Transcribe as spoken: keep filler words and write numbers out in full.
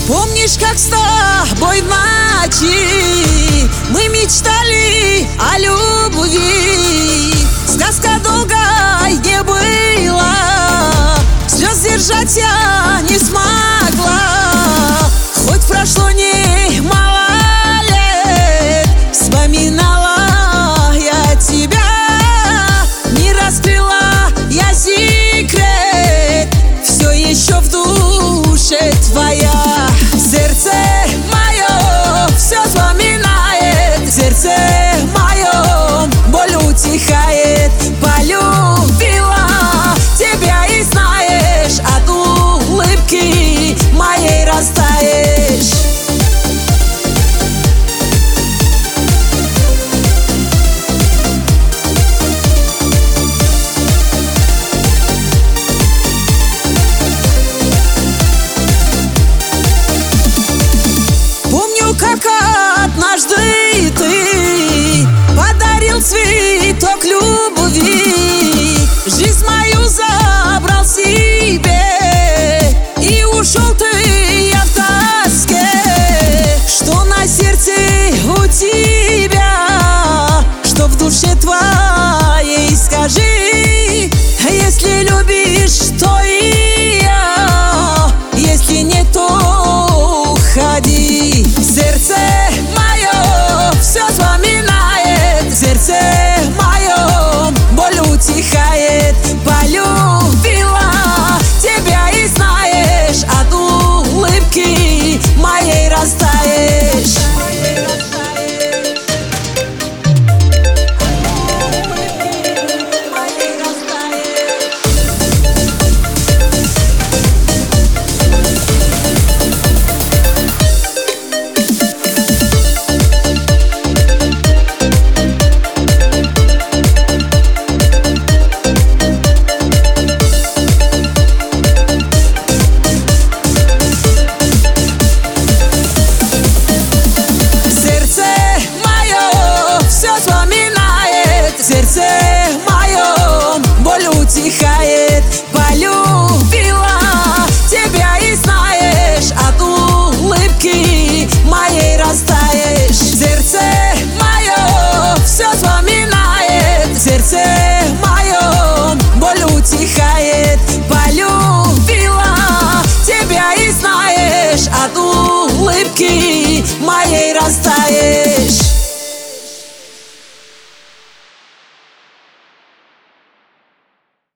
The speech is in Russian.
Помнишь, как с тобой в ночи мы мечтали о любви? Сказка долгой не была, слез держать я не смогла. Хоть прошло немало лет, вспоминала я тебя. Не раскрыла я секрет, все еще в душе твоя. Сердце мое все вспоминает, сердце мое боль утихает. Полюбила тебя и знаешь, от улыбки моей растаешь. Как однажды ты подарил цветок любви, жизнь мою забрал себе, и ушел ты я в тоске. Что на сердце у тебя, что в душе твоей, скажи. Если любишь, то и я, если нет, то уходи. Сердце мое все вспоминает, сердце мое боль утихает. Полюбила тебя и знаешь, от улыбки моей растаешь. Сердце мое боль утихает. Полюбила тебя и знаешь, от улыбки моей растаешь. Сердце мое все вспоминает, сердце мое боль утихает. Полюбила тебя и знаешь, от улыбки моей растаешь.